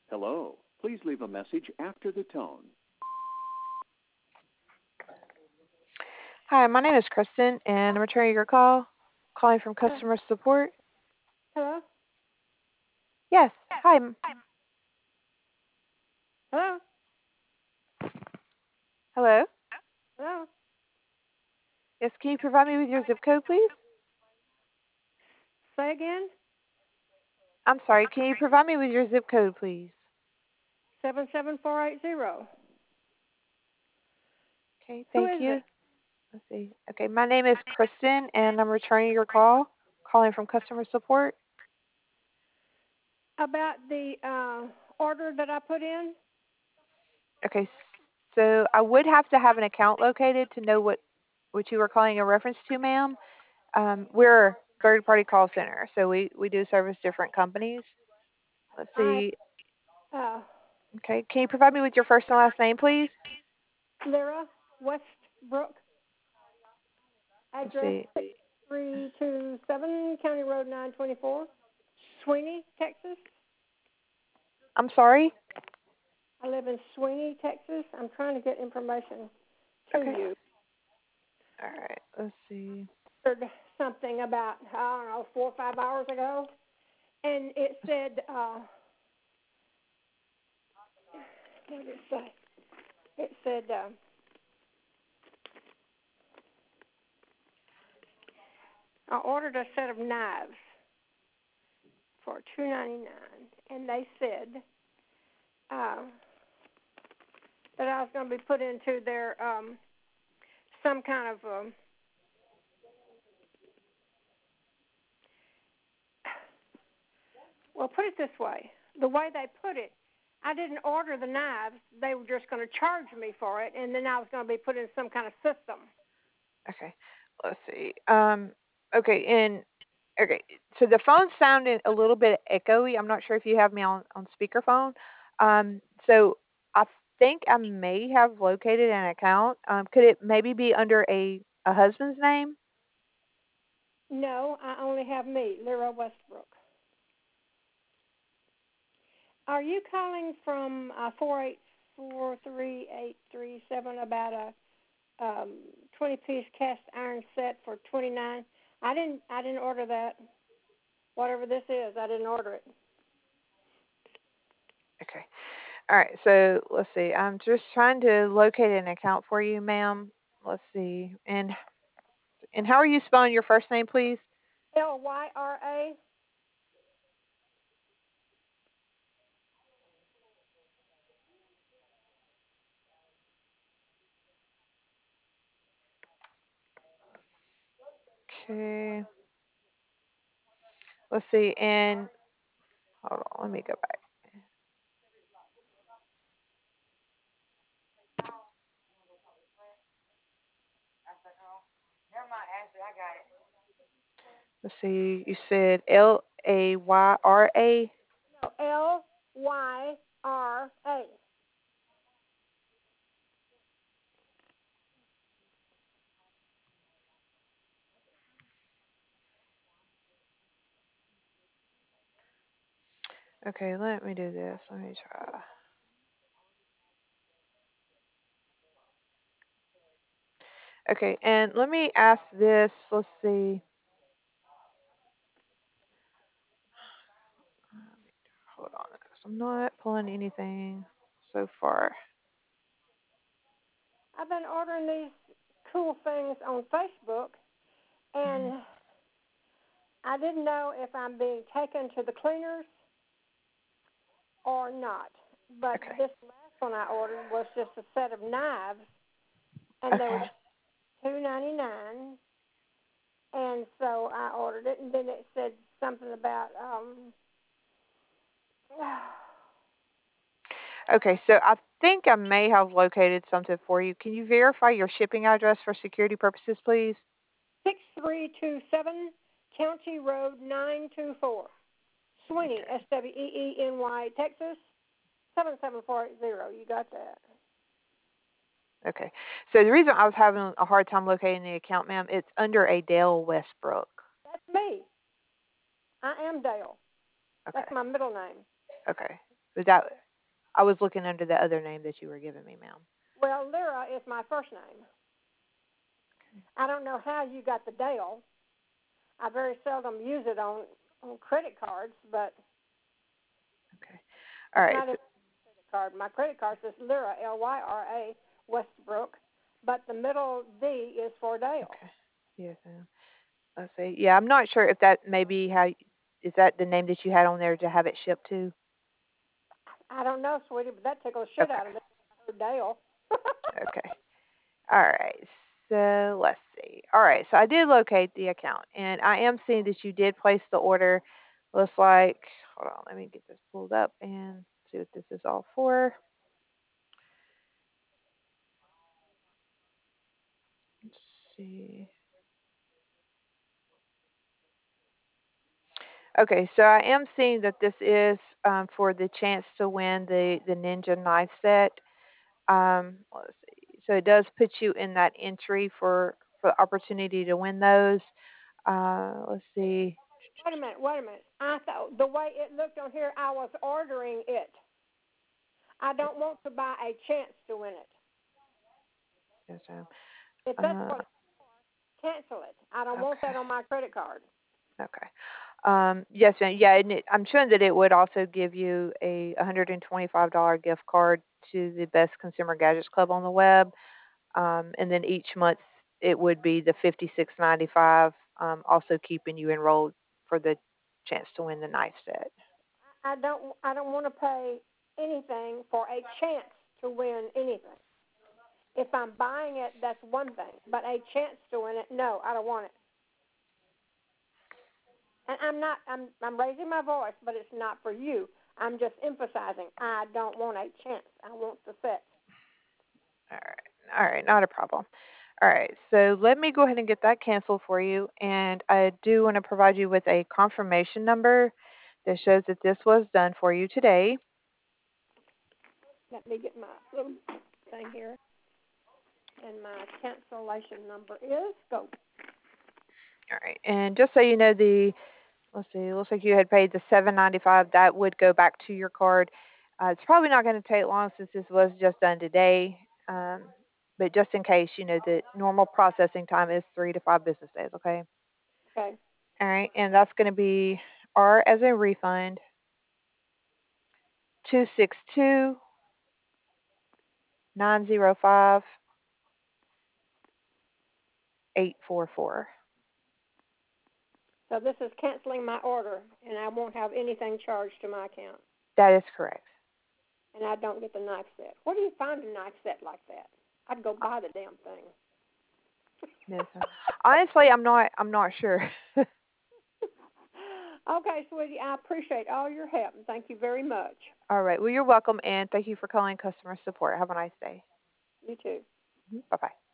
Hello. Please leave a message after the tone. Hi, my name is Kristen, and I'm returning your call. Calling from Uh, customer support. hello? Yes. Hi. Hello? Hello. Hello? Yes. Can you provide me with your zip code, please? Say again? I'm sorry. Can you provide me with your zip code, please? 77480. Okay. Who Thank is you. it? Let's see. Okay. My name is Kristen, and I'm returning your call. Calling from customer support. About the order that I put in? Okay. So I would have to have an account located to know what you were calling a reference to, ma'am. We're a third-party call center, so we do service different companies. Let's I, see. uh, Okay. Can you provide me with your first and last name, please? Lyra Westbrook, Let's address see. 6327, County Road 924, Sweeney, Texas. I'm sorry. I live in Sweeney, Texas. I'm trying to get information to Okay. you. All right. Let's see. Heard something about, I don't know, 4 or 5 hours ago, and it said, what did it say? It said, I ordered a set of knives for $2.99, and they said that I was going to be put into their some kind of well, put it this way: the way they put it, I didn't order the knives; they were just going to charge me for it, and then I was going to be put in some kind of system. Okay. Let's see. Okay. And okay. So the phone's sounding a little bit echoey. I'm not sure if you have me on speakerphone. So I think I may have located an account. Could it maybe be under a husband's name? No, I only have me, Lyra Westbrook. Are you calling from 4843837 about a 20-piece cast iron set for 29? I didn't order that. Whatever this is, I didn't order it. Okay. All right. So let's see. I'm just trying to locate an account for you, ma'am. Let's see. And how are you spelling your first name, please? Lyra. Okay. Let's see. And hold on. Let me go back. Let's see. You said Layra. No, Lyra. Okay. Let me do this. Let me try. Okay. And let me ask this. Let's see. Hold on. 'Cause I'm not pulling anything so far. I've been ordering these cool things on Facebook, Mhm. and I didn't know if I'm being taken to the cleaners or not. But Okay. this last one I ordered was just a set of knives, and they were Okay. $2.99. And so I ordered it, and then it said something about Okay. So I think I may have located something for you. Can you verify your shipping address for security purposes, please? 6327 County Road 924, Sweeney, Okay. Sweeny, Texas 77480. You got that? Okay. So the reason I was having a hard time locating the account, ma'am, it's under a Dale Westbrook. That's me. I am Dale. Okay. That's my middle name. Okay. Was that, I was looking under the other name that you were giving me, ma'am. Well, Lyra is my first name. I don't know how you got the Dale. I very seldom use it on credit cards, but Okay. All right. not a credit card. My credit card says Lyra, Lyra Westbrook, but the middle D is for Dale. Okay. Yes, ma'am. Let's see. Yeah, I'm not sure if that may be how. Is that the name that you had on there to have it shipped to? I don't know, sweetie, but that tickles shit out of me. Dale. Okay. All right. So let's see. All right. So I did locate the account, and I am seeing that you did place the order. Looks like. Hold on. Let me get this pulled up and see what this is all for. Let's see. Okay, so I am seeing that this is for the chance to win the Ninja knife set. Let's see. So it does put you in that entry for the opportunity to win those. Let's see. Wait a minute. I thought the way it looked on here, I was ordering it. I don't want to buy a chance to win it. Yes, ma'am. If that's what it's for, cancel it. I don't want that on my credit card. Okay. Yes, ma'am. Yeah, and I'm sure that it would also give you a $125 gift card to the Best Consumer Gadgets Club on the web. And then each month it would be the $56.95, also keeping you enrolled for the chance to win the knife set. I don't want to pay anything for a chance to win anything. If I'm buying it, that's one thing. But a chance to win it, no, I don't want it. And I'm raising my voice, but it's not for you. I'm just emphasizing I don't want a chance. I want the set. All right, not a problem. All right, so let me go ahead and get that canceled for you. And I do want to provide you with a confirmation number that shows that this was done for you today. Let me get my little thing here. And my cancellation number is go. All right, and just so you know, let's see, it looks like you had paid the $7.95. That would go back to your card. It's probably not going to take long since this was just done today. But just in case, the normal processing time is 3 to 5 business days, okay? Okay. All right, and that's going to be R as a refund, 262-905-844. So this is canceling my order, and I won't have anything charged to my account. That is correct. And I don't get the knife set. Where do you find a knife set like that? I'd go buy the damn thing. No, sir. Honestly, I'm not sure. Okay, sweetie, I appreciate all your help, and thank you very much. All right. Well, you're welcome, and thank you for calling customer support. Have a nice day. You too. Bye-bye.